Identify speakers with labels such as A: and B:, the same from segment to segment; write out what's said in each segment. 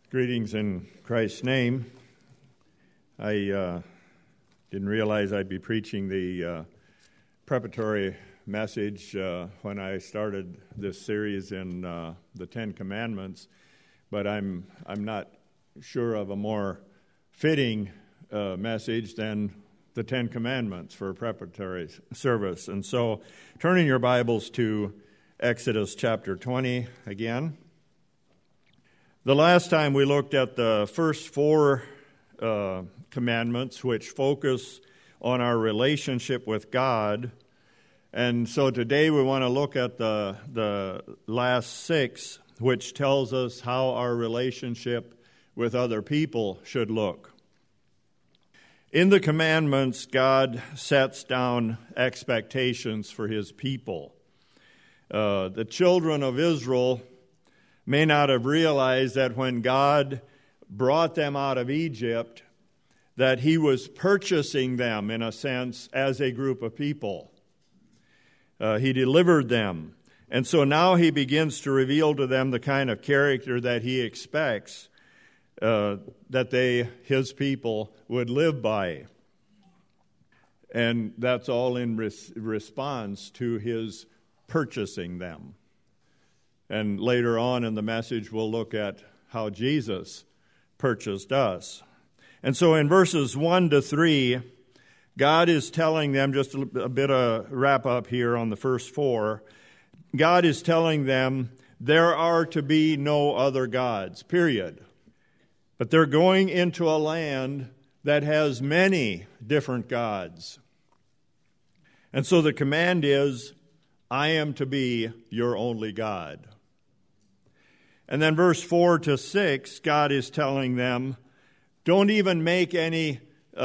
A: Greetings in Christ's name. I didn't realize I'd be preaching the preparatory message when I started this series in the Ten Commandments, but I'm not sure of a more fitting message than the Ten Commandments for a preparatory service. And so, turning your Bibles to Exodus chapter 20 again. The last time we looked at the first four commandments, which focus on our relationship with God. And so today we want to look at the last six, which tells us how our relationship with other people should look. In the commandments, God sets down expectations for His people. The children of Israel may not have realized that when God brought them out of Egypt, that He was purchasing them, in a sense, as a group of people. He delivered them. And so now He begins to reveal to them the kind of character that He expects that His people, would live by. And that's all in response to His purchasing them. And later on in the message, we'll look at how Jesus purchased us. And so in verses 1 to 3, God is telling them, just a bit of wrap up here on the first four, God is telling them there are to be no other gods, period. But they're going into a land that has many different gods. And so the command is, I am to be your only God. And then verse 4 to 6, God is telling them, don't even make any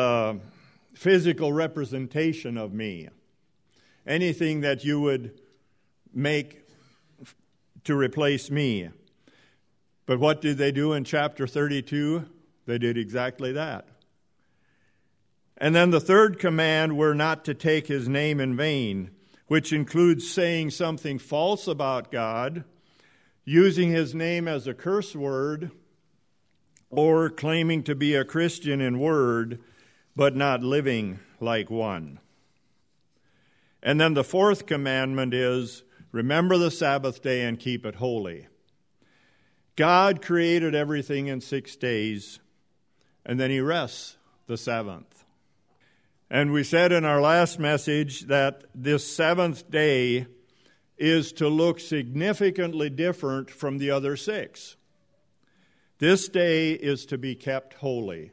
A: physical representation of me. Anything that you would make to replace me. But what did they do in chapter 32? They did exactly that. And then the third command, we're not to take His name in vain, which includes saying something false about God, using His name as a curse word, or claiming to be a Christian in word, but not living like one. And then the fourth commandment is, remember the Sabbath day and keep it holy. God created everything in 6 days, and then He rests the seventh. And we said in our last message that this seventh day is to look significantly different from the other 6. This day is to be kept holy.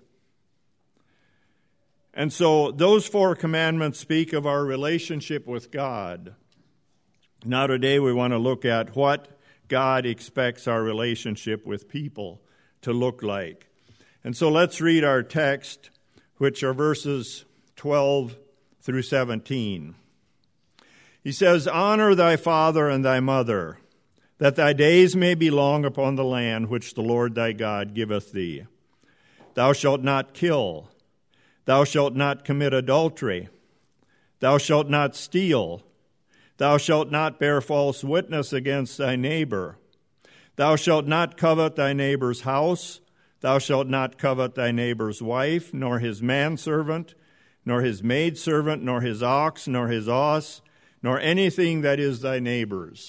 A: And so those 4 commandments speak of our relationship with God. Now today we want to look at what God expects our relationship with people to look like. And so let's read our text, which are verses 12 through 17. He says, honor thy father and thy mother, that thy days may be long upon the land which the Lord thy God giveth thee. Thou shalt not kill. Thou shalt not commit adultery. Thou shalt not steal. Thou shalt not bear false witness against thy neighbor. Thou shalt not covet thy neighbor's house. Thou shalt not covet thy neighbor's wife, nor his manservant, nor his maidservant, nor his ox, nor his ass, nor anything that is thy neighbor's.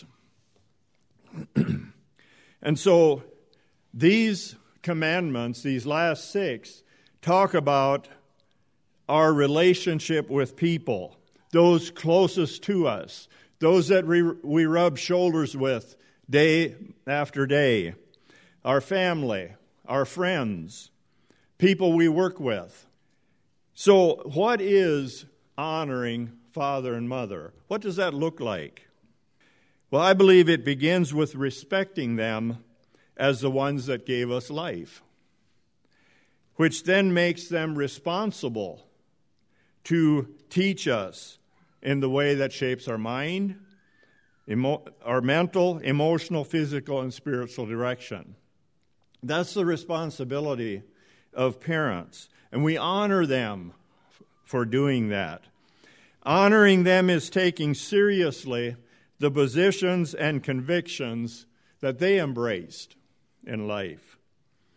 A: And so these commandments, these last 6, talk about our relationship with people, those closest to us, those that we rub shoulders with day after day, our family, our friends, people we work with. So what is honoring father and mother? What does that look like? Well, I believe it begins with respecting them as the ones that gave us life, which then makes them responsible to teach us in the way that shapes our mind, our mental, emotional, physical, and spiritual direction. That's the responsibility of parents, and we honor them for doing that. Honoring them is taking seriously the positions and convictions that they embraced in life.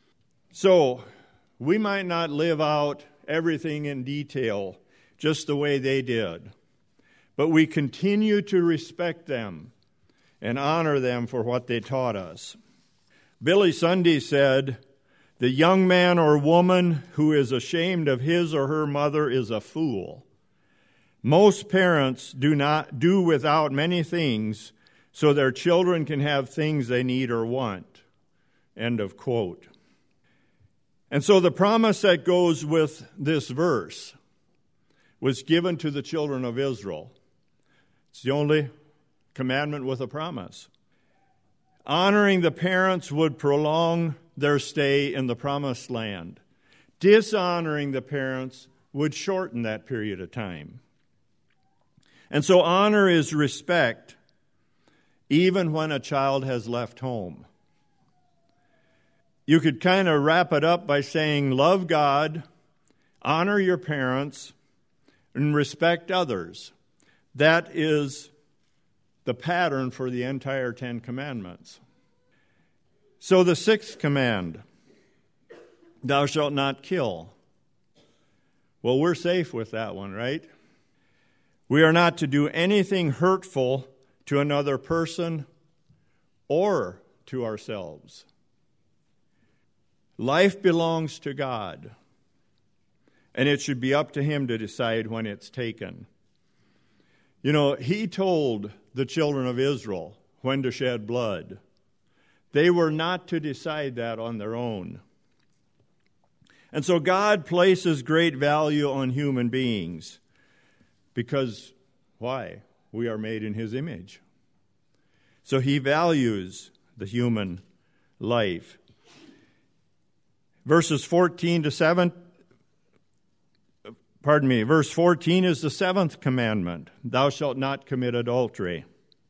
A: So, we might not live out everything in detail just the way they did, but we continue to respect them and honor them for what they taught us. Billy Sunday said, "The young man or woman who is ashamed of his or her mother is a fool. Most parents do without many things so their children can have things they need or want." End of quote. And so the promise that goes with this verse was given to the children of Israel. It's the only commandment with a promise. Honoring the parents would prolong their stay in the promised land. Dishonoring the parents would shorten that period of time. And so honor is respect, even when a child has left home. You could kind of wrap it up by saying, love God, honor your parents, and respect others. That is the pattern for the entire Ten Commandments. So the sixth command, thou shalt not kill. Well, we're safe with that one, right? We are not to do anything hurtful to another person or to ourselves. Life belongs to God, and it should be up to Him to decide when it's taken. You know, He told the children of Israel when to shed blood. They were not to decide that on their own. And so God places great value on human beings because, why? We are made in His image. So He values the human life. Verse 14 is the seventh commandment. Thou shalt not commit adultery.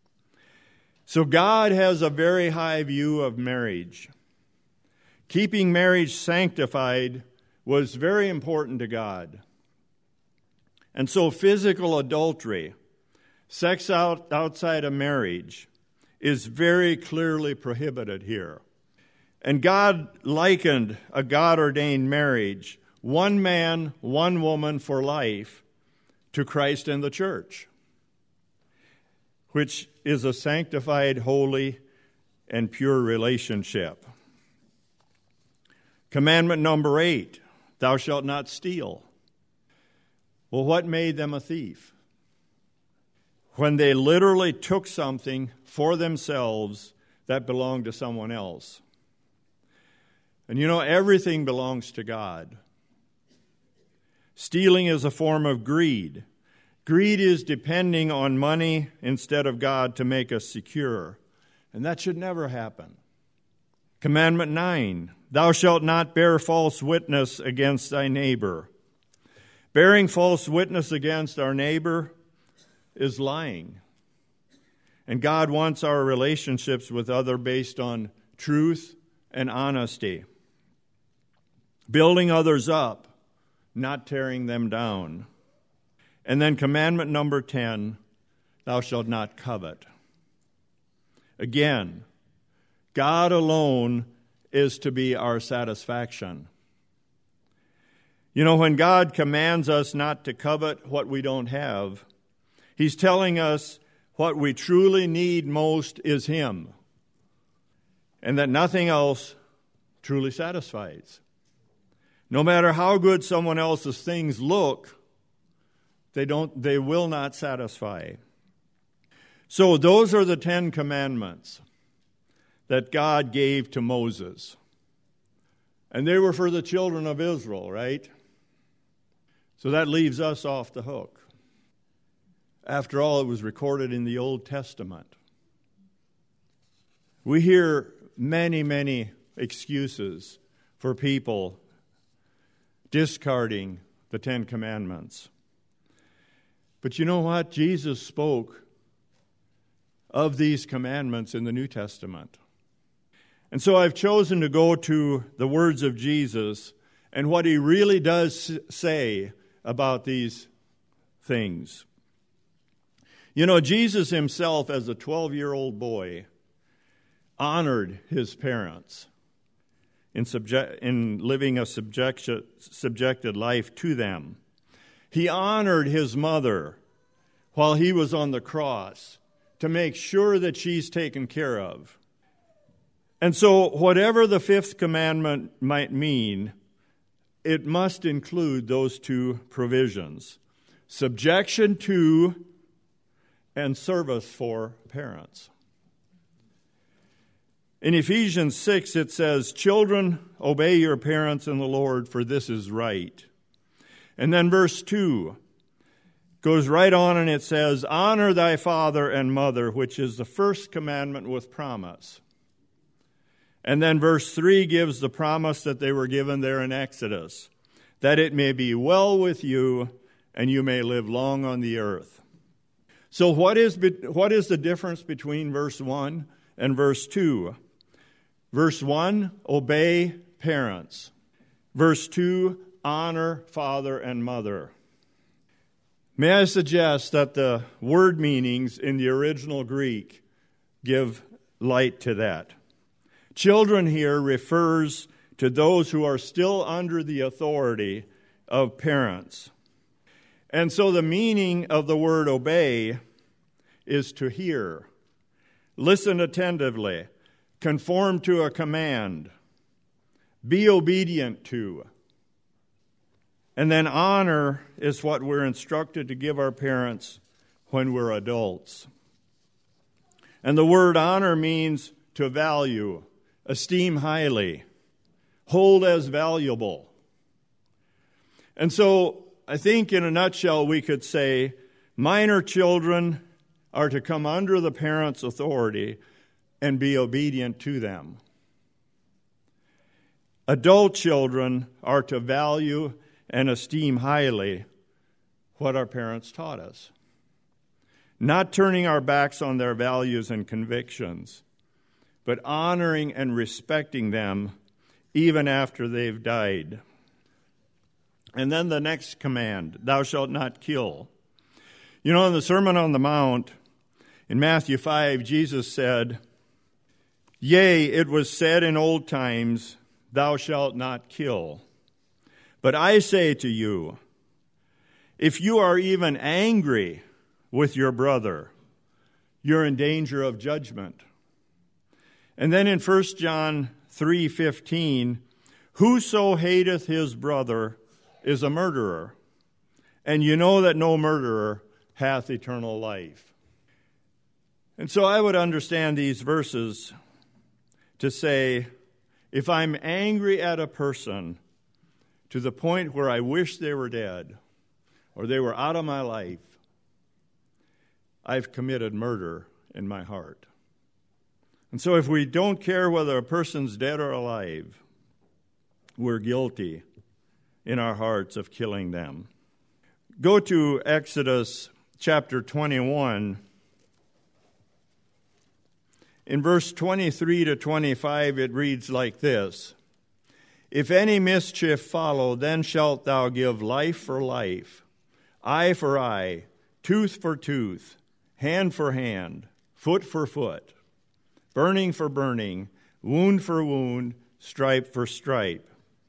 A: So God has a very high view of marriage. Keeping marriage sanctified was very important to God. And so physical adultery, sex outside of marriage, is very clearly prohibited here. And God likened a God-ordained marriage, one man, one woman for life, to Christ and the church, which is a sanctified, holy, and pure relationship. Commandment number 8, thou shalt not steal. Well, what made them a thief? When they literally took something for themselves that belonged to someone else. And you know, everything belongs to God. Stealing is a form of greed. Greed is depending on money instead of God to make us secure. And that should never happen. Commandment 9, thou shalt not bear false witness against thy neighbor. Bearing false witness against our neighbor is lying. And God wants our relationships with others based on truth and honesty. Building others up, not tearing them down. And then commandment number 10, thou shalt not covet. Again, God alone is to be our satisfaction. You know, when God commands us not to covet what we don't have, He's telling us what we truly need most is Him, and that nothing else truly satisfies. No matter how good someone else's things look, they will not satisfy. So those are the 10 commandments that God gave to Moses. And they were for the children of Israel, right? So that leaves us off the hook. After all, it was recorded in the Old Testament. We hear many, many excuses for people discarding the 10 commandments. But you know what? Jesus spoke of these commandments in the New Testament. And so I've chosen to go to the words of Jesus and what He really does say about these things. You know, Jesus Himself, as a 12-year-old boy, honored His parents. in living a subjected life to them. He honored his mother while he was on the cross to make sure that she's taken care of. And so whatever the fifth commandment might mean, it must include those two provisions: subjection to and service for parents. In Ephesians 6, it says, "Children, obey your parents in the Lord, for this is right." And then verse 2 goes right on and it says, "Honor thy father and mother," which is the first commandment with promise. And then verse 3 gives the promise that they were given there in Exodus, that it may be well with you and you may live long on the earth. So what is the difference between verse 1 and verse 2? Verse 1, obey parents. Verse 2, honor father and mother. May I suggest that the word meanings in the original Greek give light to that. Children here refers to those who are still under the authority of parents. And so the meaning of the word obey is to hear, listen attentively, conform to a command, be obedient to. And then honor is what we're instructed to give our parents when we're adults. And the word honor means to value, esteem highly, hold as valuable. And so I think in a nutshell we could say minor children are to come under the parents' authority and be obedient to them. Adult children are to value and esteem highly what our parents taught us, not turning our backs on their values and convictions, but honoring and respecting them even after they've died. And then the next command, thou shalt not kill. You know, in the Sermon on the Mount, in Matthew 5, Jesus said, "Yea, it was said in old times, thou shalt not kill. But I say to you, if you are even angry with your brother, you're in danger of judgment." And then in 1 John 3:15, "Whoso hateth his brother is a murderer, and you know that no murderer hath eternal life." And so I would understand these verses to say, if I'm angry at a person to the point where I wish they were dead or they were out of my life, I've committed murder in my heart. And so if we don't care whether a person's dead or alive, we're guilty in our hearts of killing them. Go to Exodus chapter 21. In verse 23 to 25, it reads like this: "If any mischief follow, then shalt thou give life for life, eye for eye, tooth for tooth, hand for hand, foot for foot, burning for burning, wound for wound, stripe for stripe."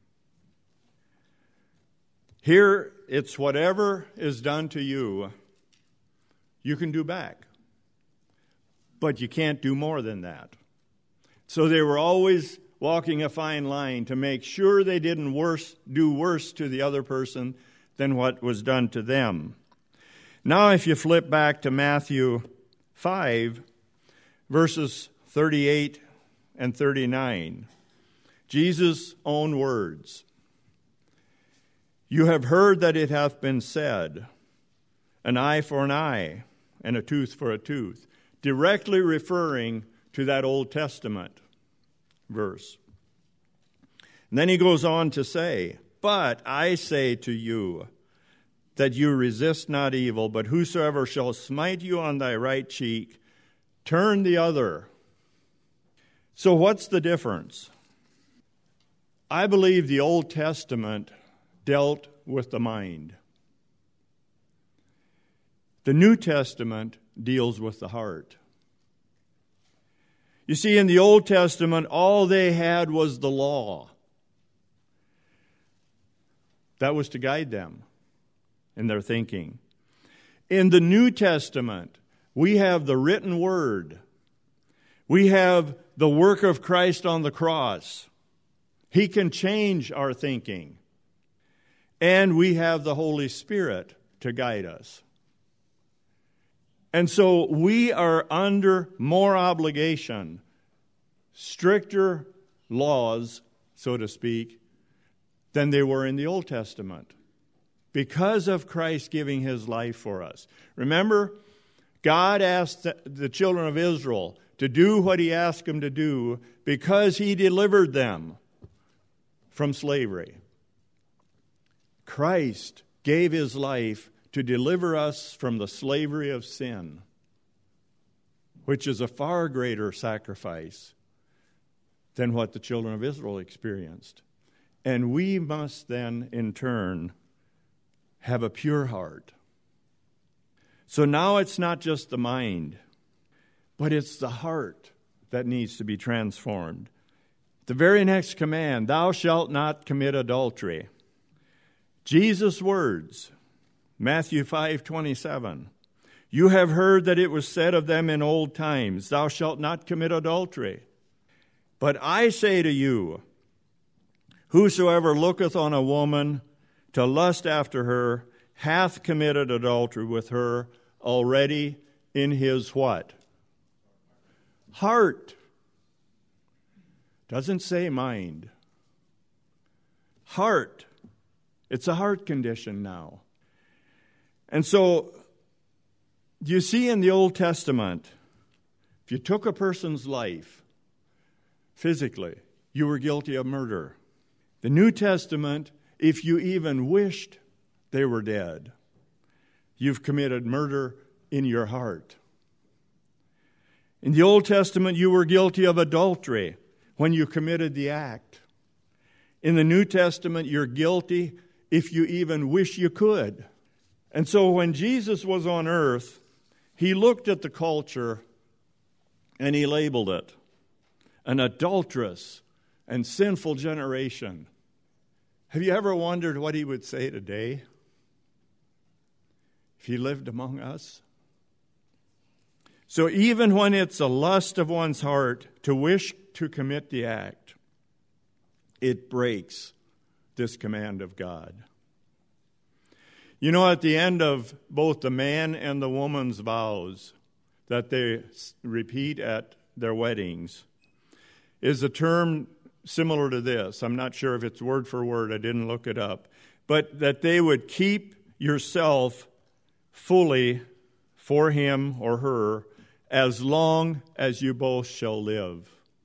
A: Here, it's whatever is done to you, you can do back. But you can't do more than that. So they were always walking a fine line to make sure they didn't do worse to the other person than what was done to them. Now if you flip back to Matthew 5, verses 38 and 39, Jesus' own words. "You have heard that it hath been said, an eye for an eye, and a tooth for a tooth," directly referring to that Old Testament verse. And then he goes on to say, "But I say to you that you resist not evil, but whosoever shall smite you on thy right cheek, turn the other." So what's the difference? I believe the Old Testament dealt with the mind. The New Testament deals with the heart. You see, in the Old Testament, all they had was the law. That was to guide them in their thinking. In the New Testament, we have the written word. We have the work of Christ on the cross. He can change our thinking. And we have the Holy Spirit to guide us. And so we are under more obligation, stricter laws, so to speak, than they were in the Old Testament, because of Christ giving his life for us. Remember, God asked the children of Israel to do what he asked them to do because he delivered them from slavery. Christ gave his life to deliver us from the slavery of sin, which is a far greater sacrifice than what the children of Israel experienced. And we must then, in turn, have a pure heart. So now it's not just the mind, but it's the heart that needs to be transformed. The very next command, thou shalt not commit adultery. Jesus' words, Matthew 5:27. You have heard that it was said of them in old times, thou shalt not commit adultery. But I say to you, whosoever looketh on a woman to lust after her hath committed adultery with her already in his what? Heart. Doesn't say mind. Heart. It's a heart condition now. And so, you see in the Old Testament, if you took a person's life physically, you were guilty of murder. The New Testament, if you even wished they were dead, you've committed murder in your heart. In the Old Testament, you were guilty of adultery when you committed the act. In the New Testament, you're guilty if you even wish you could. And so when Jesus was on earth, he looked at the culture and he labeled it an adulterous and sinful generation. Have you ever wondered what he would say today if he lived among us? So even when it's a lust of one's heart to wish to commit the act, it breaks this command of God. You know, at the end of both the man and the woman's vows that they repeat at their weddings is a term similar to this. I'm not sure if it's word for word. I didn't look it up. But that they would keep yourself fully for him or her as long as you both shall live.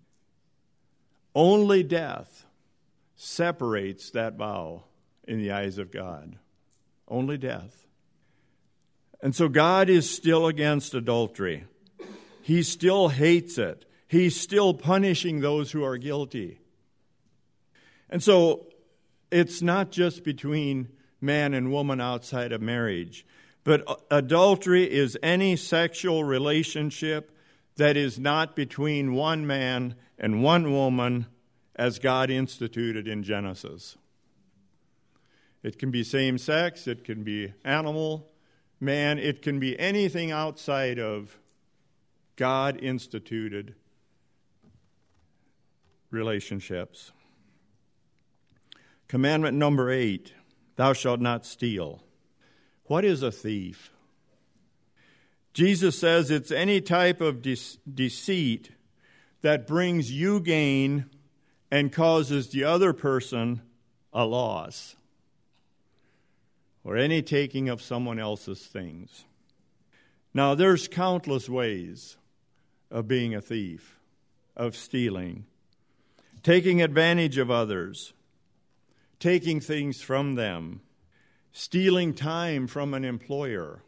A: Only death separates that vow in the eyes of God. Only death. And so God is still against adultery. He still hates it. He's still punishing those who are guilty. And so it's not just between man and woman outside of marriage, but adultery is any sexual relationship that is not between one man and one woman as God instituted in Genesis. It can be same sex, it can be animal, man, it can be anything outside of God instituted relationships. Commandment number 8, thou shalt not steal. What is a thief? Jesus says it's any type of deceit that brings you gain and causes the other person a loss, or any taking of someone else's things. Now, there's countless ways of being a thief, of stealing, taking advantage of others, taking things from them, stealing time from an employer.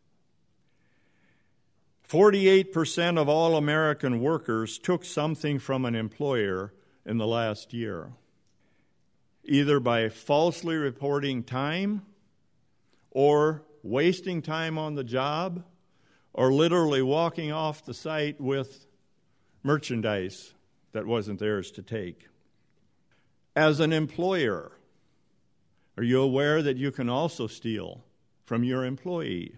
A: 48% of all American workers took something from an employer in the last year, either by falsely reporting time or wasting time on the job or literally walking off the site with merchandise that wasn't theirs to take. As an employer, are you aware that you can also steal from your employee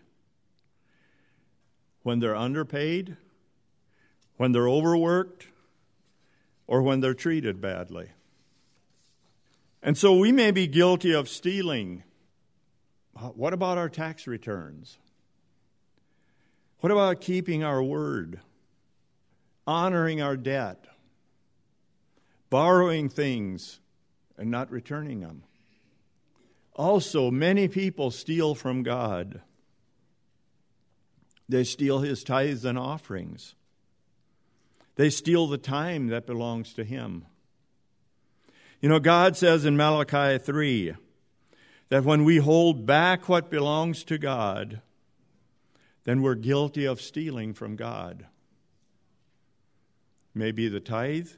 A: when they're underpaid, when they're overworked, or when they're treated badly? And so we may be guilty of stealing. What about our tax returns? What about keeping our word, honoring our debt, borrowing things and not returning them? Also, many people steal from God. They steal His tithes and offerings. They steal the time that belongs to Him. You know, God says in Malachi 3 that when we hold back what belongs to God, then we're guilty of stealing from God. It may be the tithe,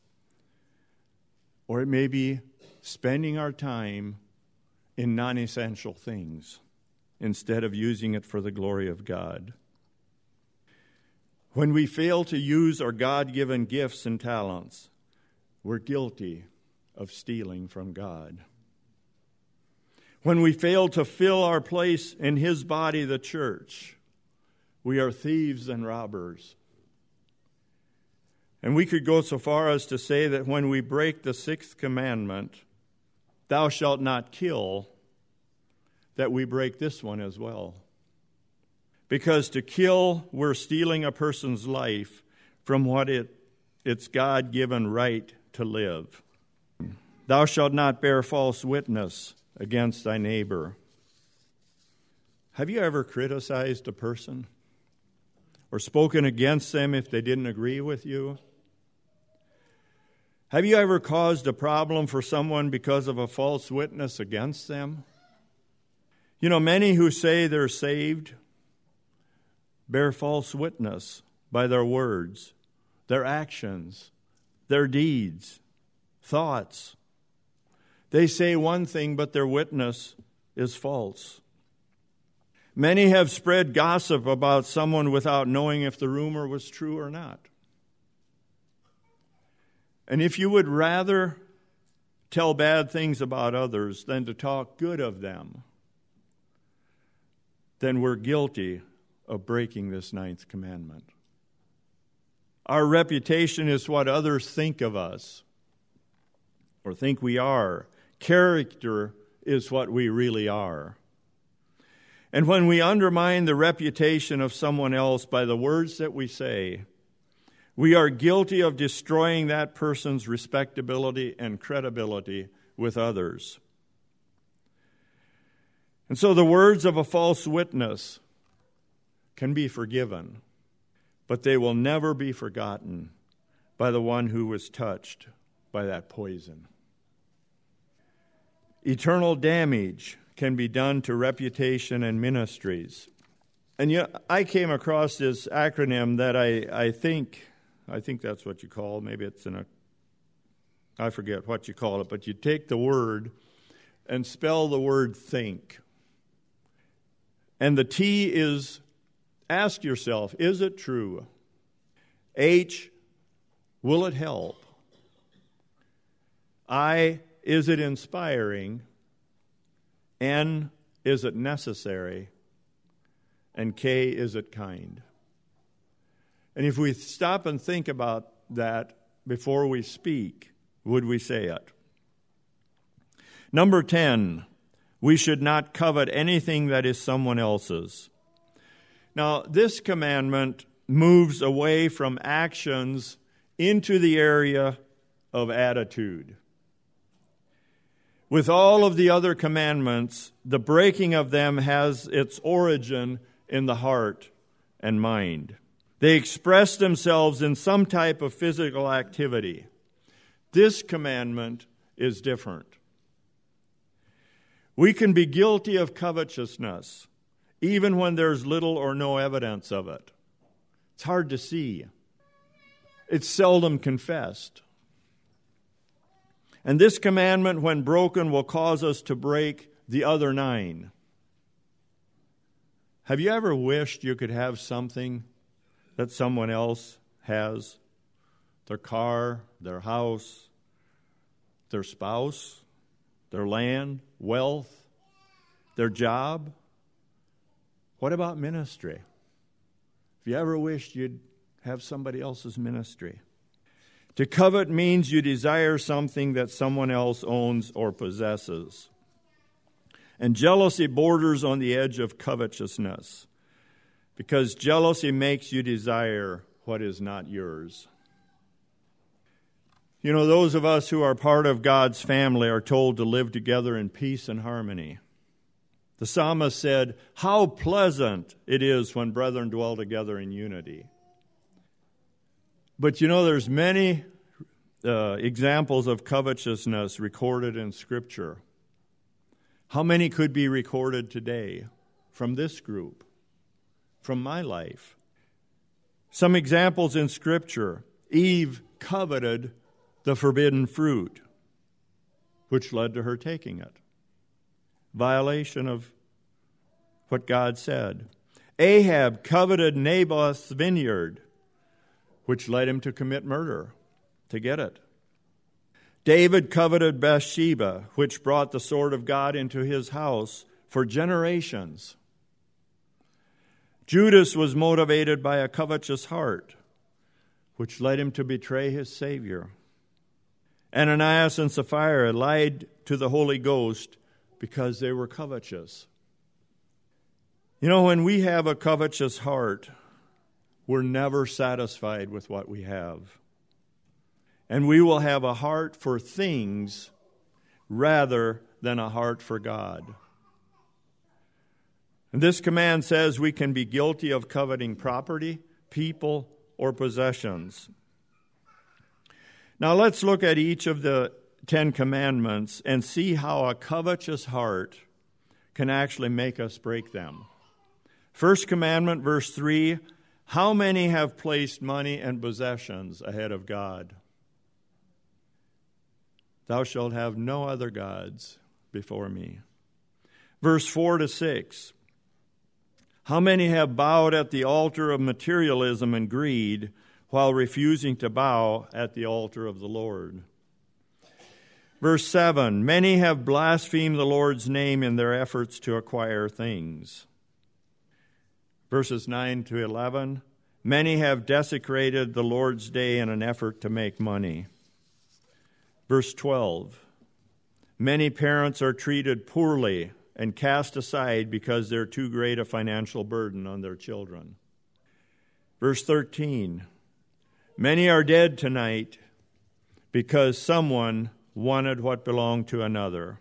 A: or it may be spending our time in non-essential things instead of using it for the glory of God. When we fail to use our God-given gifts and talents, we're guilty of stealing from God. When we fail to fill our place in His body, the church, we are thieves and robbers. And we could go so far as to say that when we break the sixth commandment, thou shalt not kill, that we break this one as well. Because to kill, we're stealing a person's life from what its God-given right to live. Thou shalt not bear false witness against thy neighbor. Have you ever criticized a person or spoken against them if they didn't agree with you? Have you ever caused a problem for someone because of a false witness against them? You know, many who say they're saved bear false witness by their words, their actions, their deeds, thoughts. They say one thing, but their witness is false. Many have spread gossip about someone without knowing if the rumor was true or not. And if you would rather tell bad things about others than to talk good of them, then we're guilty of breaking this ninth commandment. Our reputation is what others think of us or think we are. Character is what we really are. And when we undermine the reputation of someone else by the words that we say, we are guilty of destroying that person's respectability and credibility with others. And so the words of a false witness can be forgiven, but they will never be forgotten by the one who was touched by that poison. Eternal damage can be done to reputation and ministries. And yet, I came across this acronym that I think that's what you call it. Maybe it's I forget what you call it, but you take the word and spell the word think. And the T is, ask yourself, is it true? H, will it help? I, is it inspiring? N, is it necessary? And K, is it kind? And if we stop and think about that before we speak, would we say it? Number 10, we should not covet anything that is someone else's. Now, this commandment moves away from actions into the area of attitude. With all of the other commandments, the breaking of them has its origin in the heart and mind. They express themselves in some type of physical activity. This commandment is different. We can be guilty of covetousness, even when there's little or no evidence of it. It's hard to see. It's seldom confessed. And this commandment, when broken, will cause us to break the other 9. Have you ever wished you could have something that someone else has? their car, their house, their spouse, their land, wealth, their job. What about ministry? Have you ever wished you'd have somebody else's ministry? To covet means you desire something that someone else owns or possesses. And jealousy borders on the edge of covetousness, because jealousy makes you desire what is not yours. You know, those of us who are part of God's family are told to live together in peace and harmony. The psalmist said, "How pleasant it is when brethren dwell together in unity." But you know, there's many examples of covetousness recorded in Scripture. How many could be recorded today from this group, from my life? Some examples in Scripture. Eve coveted the forbidden fruit, which led to her taking it. Violation of what God said. Ahab coveted Naboth's vineyard, which led him to commit murder to get it. David coveted Bathsheba, which brought the sword of God into his house for generations. Judas was motivated by a covetous heart, which led him to betray his Savior. Ananias and Sapphira lied to the Holy Ghost because they were covetous. You know, when we have a covetous heart, we're never satisfied with what we have. And we will have a heart for things rather than a heart for God. And this command says we can be guilty of coveting property, people, or possessions. Now let's look at each of the 10 commandments and see how a covetous heart can actually make us break them. First commandment, verse 3, how many have placed money and possessions ahead of God? Thou shalt have no other gods before me. Verse 4 to 6. How many have bowed at the altar of materialism and greed while refusing to bow at the altar of the Lord? Verse 7. Many have blasphemed the Lord's name in their efforts to acquire things. Verses 9 to 11. Many have desecrated the Lord's day in an effort to make money. Verse 12, many parents are treated poorly and cast aside because they're too great a financial burden on their children. Verse 13, many are dead tonight because someone wanted what belonged to another.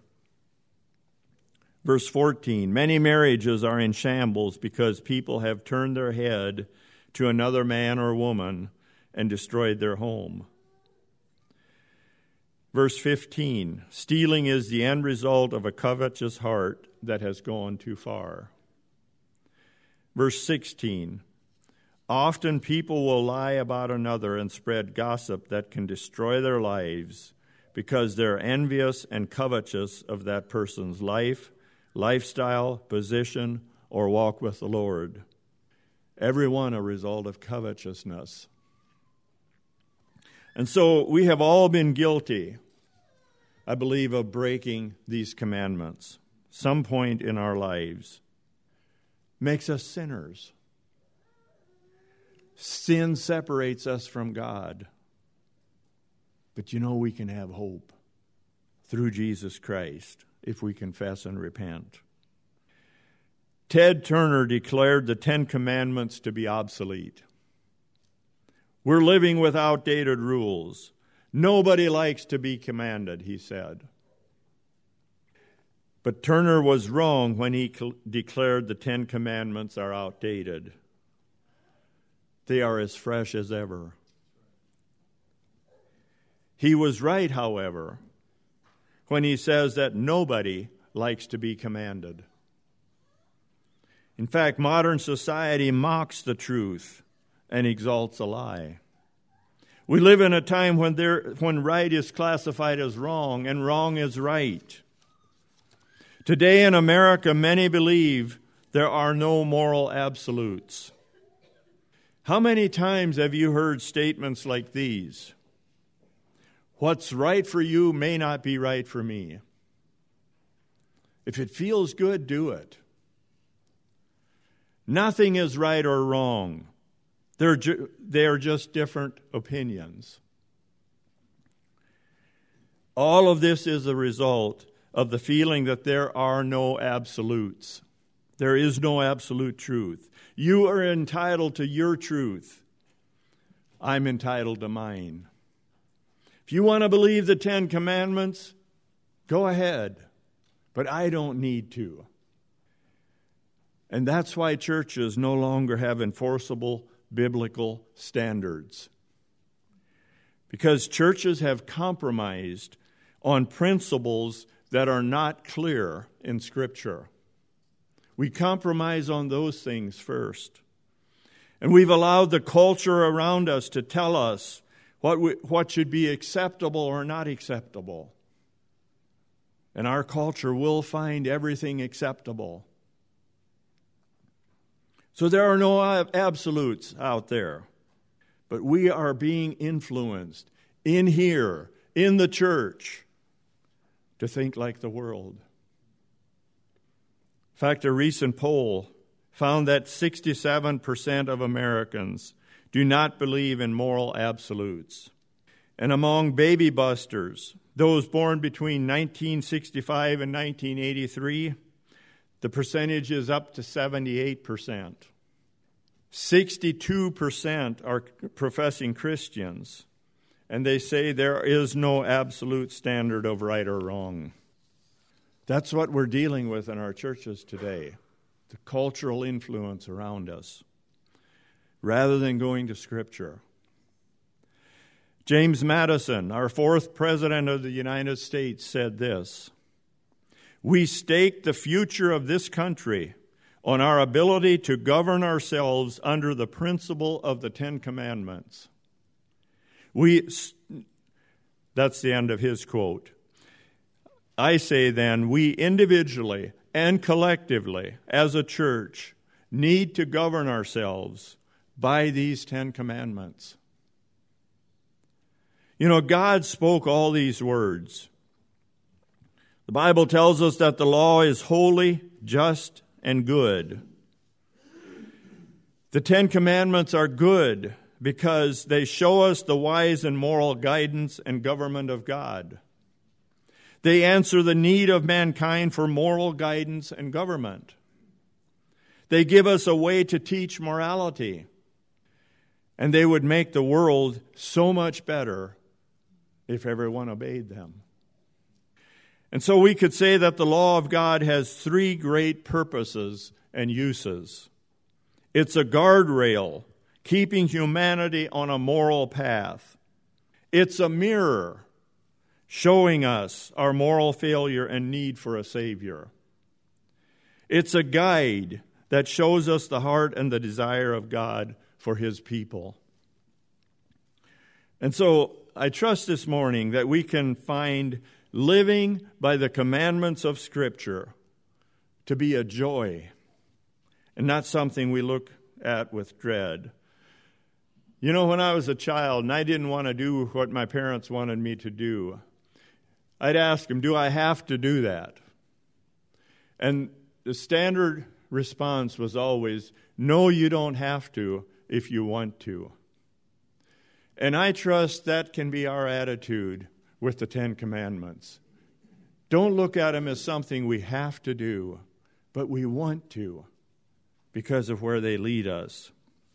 A: Verse 14, many marriages are in shambles because people have turned their head to another man or woman and destroyed their home. Verse 15, stealing is the end result of a covetous heart that has gone too far. Verse 16, often people will lie about another and spread gossip that can destroy their lives because they're envious and covetous of that person's life, lifestyle, position, or walk with the Lord. Every one a result of covetousness. And so we have all been guilty, I believe, of breaking these commandments. Some point in our lives makes us sinners. Sin separates us from God. But you know, we can have hope through Jesus Christ if we confess and repent. Ted Turner declared the 10 Commandments to be obsolete. We're living with outdated rules. Nobody likes to be commanded, he said. But Turner was wrong when he declared the 10 Commandments are outdated. They are as fresh as ever. He was right, however, when he says that nobody likes to be commanded. In fact, modern society mocks the truth and exalts a lie. We live in a time when right is classified as wrong and wrong is right. Today in America, many believe there are no moral absolutes. How many times have you heard statements like these? What's right for you may not be right for me. If it feels good, do it. Nothing is right or wrong. They are just different opinions. All of this is a result of the feeling that there are no absolutes. There is no absolute truth. You are entitled to your truth. I'm entitled to mine. If you want to believe the 10 Commandments, go ahead. But I don't need to. And that's why churches no longer have enforceable biblical standards. Because churches have compromised on principles that are not clear in Scripture. We compromise on those things first. And we've allowed the culture around us to tell us what should be acceptable or not acceptable. And our culture will find everything acceptable. So there are no absolutes out there. But we are being influenced in here, in the church, to think like the world. In fact, a recent poll found that 67% of Americans do not believe in moral absolutes. And among baby busters, those born between 1965 and 1983, the percentage is up to 78%. 62% are professing Christians, and they say there is no absolute standard of right or wrong. That's what we're dealing with in our churches today, the cultural influence around us, rather than going to Scripture. James Madison, our 4th President of the United States, said this: "We stake the future of this country on our ability to govern ourselves under the principle of the 10 Commandments." That's the end of his quote. I say then, we individually and collectively as a church need to govern ourselves by these 10 Commandments. You know, God spoke all these words. The Bible tells us that the law is holy, just, and good. The 10 Commandments are good because they show us the wise and moral guidance and government of God. They answer the need of mankind for moral guidance and government. They give us a way to teach morality. And they would make the world so much better if everyone obeyed them. And so we could say that the law of God has 3 great purposes and uses. It's a guardrail, keeping humanity on a moral path. It's a mirror, showing us our moral failure and need for a Savior. It's a guide that shows us the heart and the desire of God for His people. And so I trust this morning that we can find living by the commandments of Scripture to be a joy and not something we look at with dread. You know, when I was a child and I didn't want to do what my parents wanted me to do, I'd ask them, do I have to do that? And the standard response was always, no, you don't have to if you want to. And I trust that can be our attitude with the 10 Commandments. Don't look at them as something we have to do, but we want to because of where they lead us.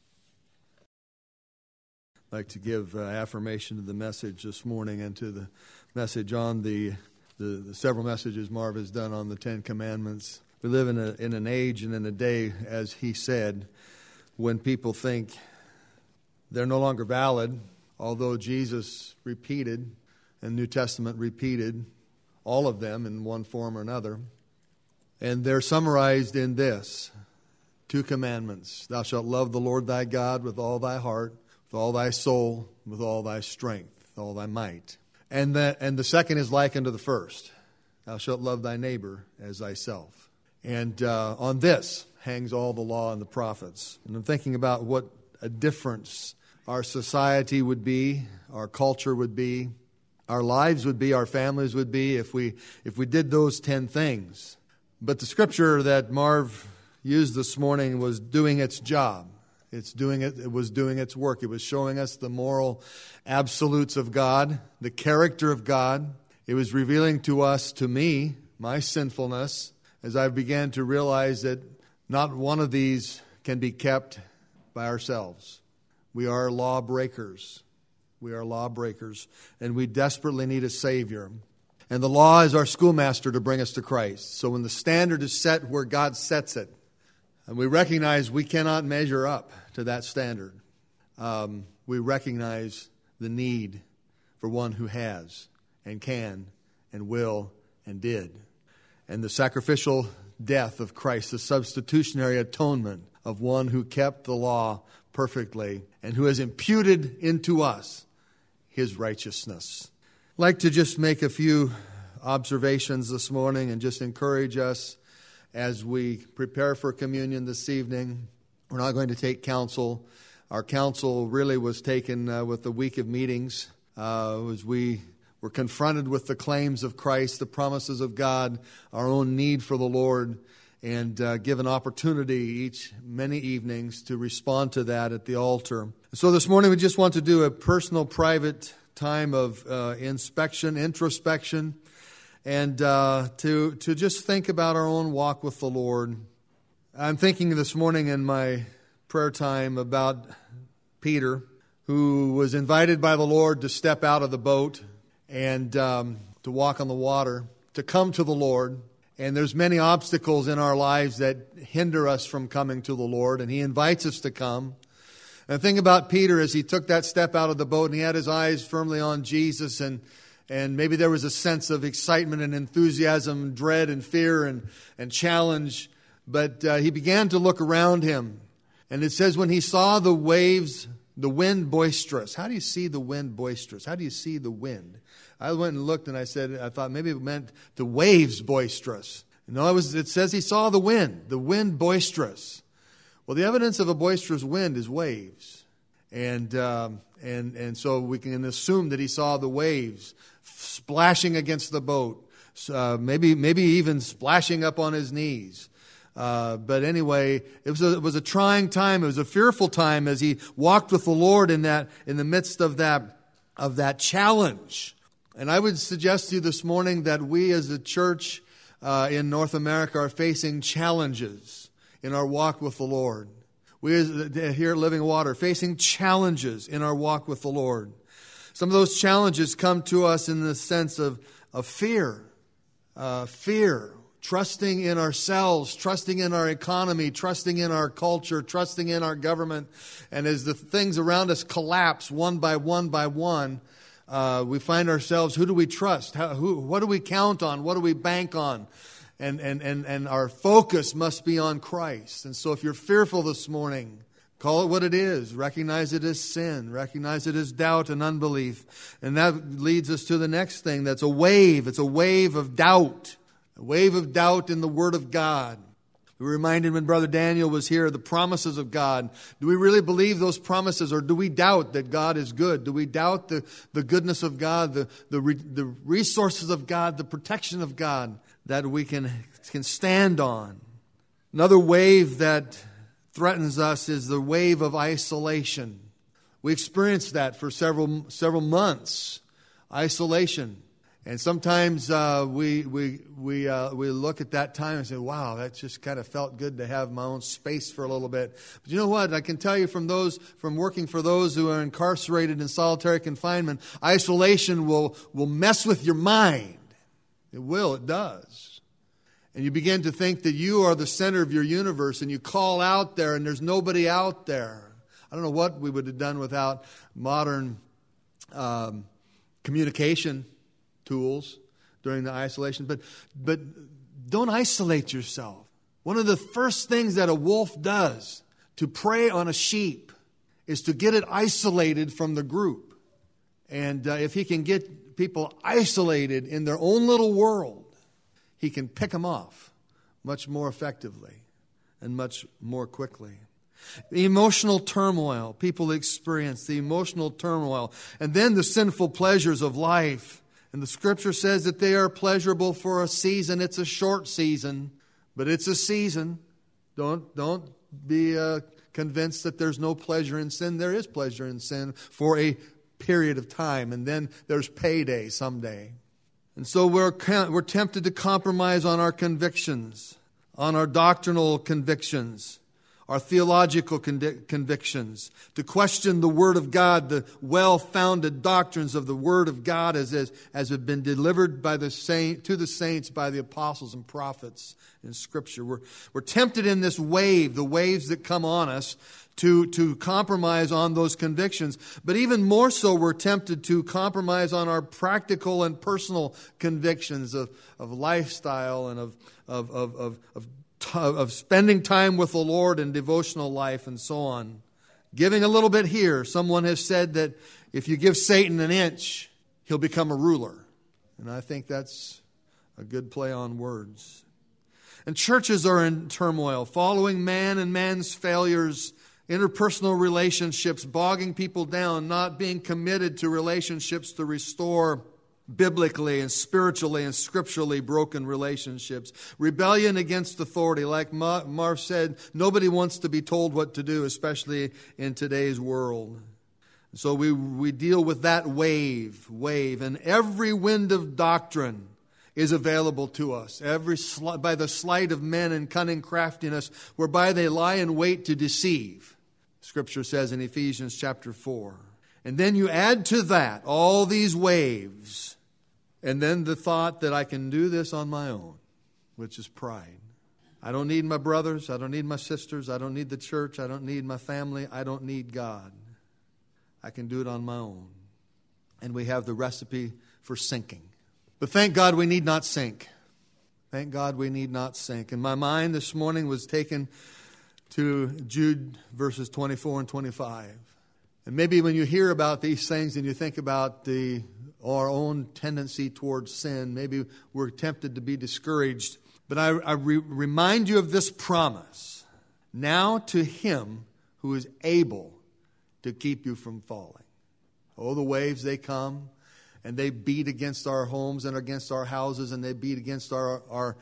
B: I'd like to give affirmation to the message this morning and to the message on the several messages Marv has done on the 10 Commandments. We live in an age and in a day, as he said, when people think they're no longer valid, although Jesus repeated, and New Testament repeated all of them in one form or another. And they're summarized in this: 2 commandments. Thou shalt love the Lord thy God with all thy heart, with all thy soul, with all thy strength, with all thy might. And the second is like unto the first. Thou shalt love thy neighbor as thyself. And on this hangs all the law and the prophets. And I'm thinking about what a difference our society would be, our culture would be, our lives would be, our families would be, if we did those 10 things. But the scripture that Marv used this morning was doing its job. It was doing its work. It was showing us the moral absolutes of God, the character of God. It was revealing to me, my sinfulness, as I began to realize that not one of these can be kept by ourselves. We are lawbreakers. We are lawbreakers, and we desperately need a Savior. And the law is our schoolmaster to bring us to Christ. So when the standard is set where God sets it, and we recognize we cannot measure up to that standard, we recognize the need for one who has and can and will and did. And the sacrificial death of Christ, the substitutionary atonement of one who kept the law perfectly and who has imputed into us His righteousness. I'd like to just make a few observations this morning and just encourage us as we prepare for communion this evening. We're not going to take counsel. Our counsel really was taken with the week of meetings as we were confronted with the claims of Christ, the promises of God, our own need for the Lord, and given opportunity many evenings to respond to that at the altar. So this morning we just want to do a personal, private time of introspection, and to just think about our own walk with the Lord. I'm thinking this morning in my prayer time about Peter, who was invited by the Lord to step out of the boat and to walk on the water, to come to the Lord. And there's many obstacles in our lives that hinder us from coming to the Lord, and He invites us to come. And think about Peter as he took that step out of the boat and he had his eyes firmly on Jesus, and maybe there was a sense of excitement and enthusiasm, dread and fear and challenge. But he began to look around him. And it says when he saw the waves, the wind boisterous. How do you see the wind boisterous? How do you see the wind? I went and looked and I thought maybe it meant the waves boisterous. No, it says he saw the wind boisterous. Well, the evidence of a boisterous wind is waves. And so we can assume that he saw the waves splashing against the boat, maybe even splashing up on his knees. But anyway, it was a trying time. It was a fearful time as he walked with the Lord in the midst of that challenge. And I would suggest to you this morning that we as a church in North America are facing challenges in our walk with the Lord. We here at Living Water facing challenges in our walk with the Lord. Some of those challenges come to us in the sense of fear, trusting in ourselves, trusting in our economy, trusting in our culture, trusting in our government. And as the things around us collapse one by one, we find ourselves, who do we trust? What do we count on? What do we bank on? And our focus must be on Christ. And so if you're fearful this morning, call it what it is. Recognize it as sin. Recognize it as doubt and unbelief. And that leads us to the next thing. That's a wave. It's a wave of doubt. A wave of doubt in the Word of God. We reminded when Brother Daniel was here, the promises of God. Do we really believe those promises, or do we doubt that God is good? Do we doubt the goodness of God, the resources of God, the protection of God that we can stand on? Another wave that threatens us is the wave of isolation. We experienced that for several months. Isolation. And sometimes we look at that time and say, wow, that just kind of felt good to have my own space for a little bit. But you know what? I can tell you from working for those who are incarcerated in solitary confinement, isolation will mess with your mind. It will. It does. And you begin to think that you are the center of your universe, and you call out there and there's nobody out there. I don't know what we would have done without modern communication tools during the isolation. But don't isolate yourself. One of the first things that a wolf does to prey on a sheep is to get it isolated from the group. And if he can get people isolated in their own little world, he can pick them off much more effectively and much more quickly. The emotional turmoil. People experience the emotional turmoil. And then the sinful pleasures of life. And the Scripture says that they are pleasurable for a season. It's a short season, but it's a season. Don't be convinced that there's no pleasure in sin. There is pleasure in sin for a period of time, and then there's payday someday. And so we're tempted to compromise on our convictions, on our doctrinal convictions, our theological convictions, to question the Word of God, the well-founded doctrines of the Word of God as have been delivered by to the saints by the apostles and prophets in Scripture. We're tempted in this wave, the waves that come on us, to compromise on those convictions. But even more so, we're tempted to compromise on our practical and personal convictions of lifestyle and of spending time with the Lord and devotional life and so on. Giving a little bit here. Someone has said that if you give Satan an inch, he'll become a ruler. And I think that's a good play on words. And churches are in turmoil, following man and man's failures, interpersonal relationships, bogging people down, not being committed to relationships to restore biblically and spiritually and scripturally broken relationships. Rebellion against authority. Like Marv said, nobody wants to be told what to do, especially in today's world. So we deal with that wave, and every wind of doctrine is available to us. By the sleight of men and cunning craftiness, whereby they lie in wait to deceive. Scripture says in Ephesians chapter 4. And then you add to that all these waves, and then the thought that I can do this on my own, which is pride. I don't need my brothers. I don't need my sisters. I don't need the church. I don't need my family. I don't need God. I can do it on my own. And we have the recipe for sinking. But thank God we need not sink. Thank God we need not sink. And my mind this morning was taken to Jude verses 24 and 25. And maybe when you hear about these things and you think about our own tendency towards sin, maybe we're tempted to be discouraged. But I remind you of this promise. Now to Him who is able to keep you from falling. Oh, the waves, they come and they beat against our homes and against our houses, and they beat against our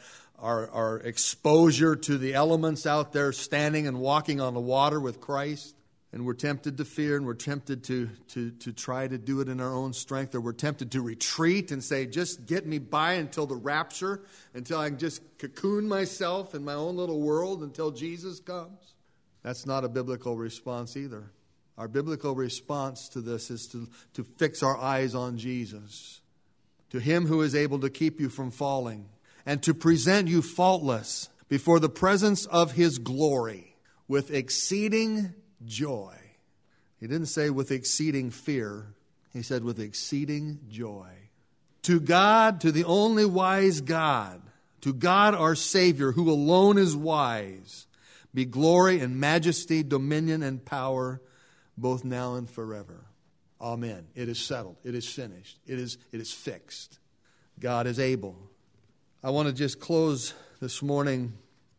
B: exposure to the elements out there, standing and walking on the water with Christ. And we're tempted to fear, and we're tempted to try to do it in our own strength, or we're tempted to retreat and say, just get me by until the rapture, until I can just cocoon myself in my own little world until Jesus comes. That's not a biblical response either. Our biblical response to this is to fix our eyes on Jesus, to Him who is able to keep you from falling, and to present you faultless before the presence of His glory with exceeding joy. He didn't say with exceeding fear. He said with exceeding joy. To God, to the only wise God, to God our Savior, who alone is wise, be glory and majesty, dominion and power, both now and forever. Amen. It is settled. It is finished. It is fixed. God is able. I want to just close this morning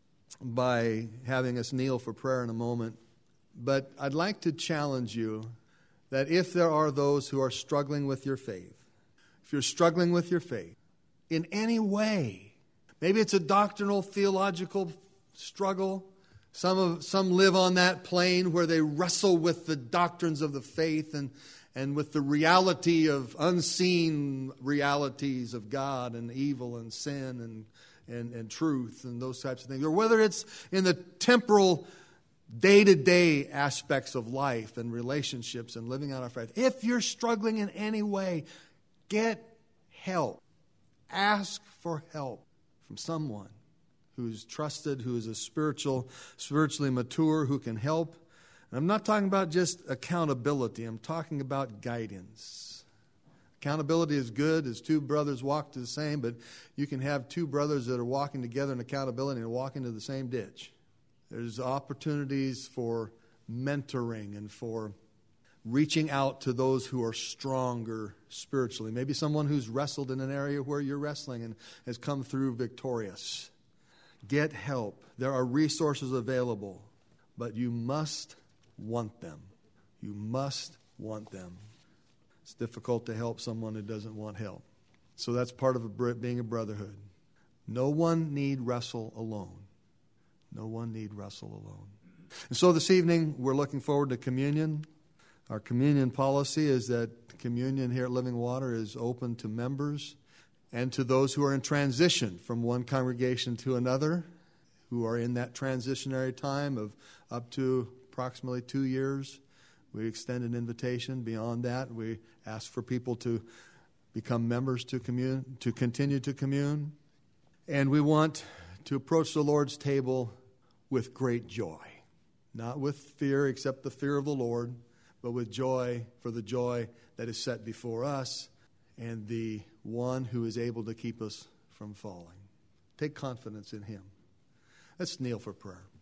B: by having us kneel for prayer in a moment. But I'd like to challenge you that if there are those who are struggling with your faith, if you're struggling with your faith in any way, maybe it's a doctrinal, theological struggle. Some live on that plane where they wrestle with the doctrines of the faith and with the reality of unseen realities of God and evil and sin and truth and those types of things. Or whether it's in the temporal day-to-day aspects of life and relationships and living out our faith. If you're struggling in any way, get help. Ask for help from someone who's trusted, who is spiritually mature, who can help. And I'm not talking about just accountability. I'm talking about guidance. Accountability is good as two brothers walk to the same, but you can have two brothers that are walking together in accountability and walk into the same ditch. There's opportunities for mentoring and for reaching out to those who are stronger spiritually. Maybe someone who's wrestled in an area where you're wrestling and has come through victorious. Get help. There are resources available. but you must want them. You must want them. It's difficult to help someone who doesn't want help. So that's part of being a brotherhood. No one need wrestle alone. No one need wrestle alone. And so this evening, we're looking forward to communion. Our communion policy is that communion here at Living Water is open to members and to those who are in transition from one congregation to another, who are in that transitionary time of up to approximately 2 years. We extend an invitation. Beyond that, we ask for people to become members to commune, to continue to commune. And we want to approach the Lord's table with great joy. Not with fear, except the fear of the Lord, but with joy for the joy that is set before us and the one who is able to keep us from falling. Take confidence in him. Let's kneel for prayer.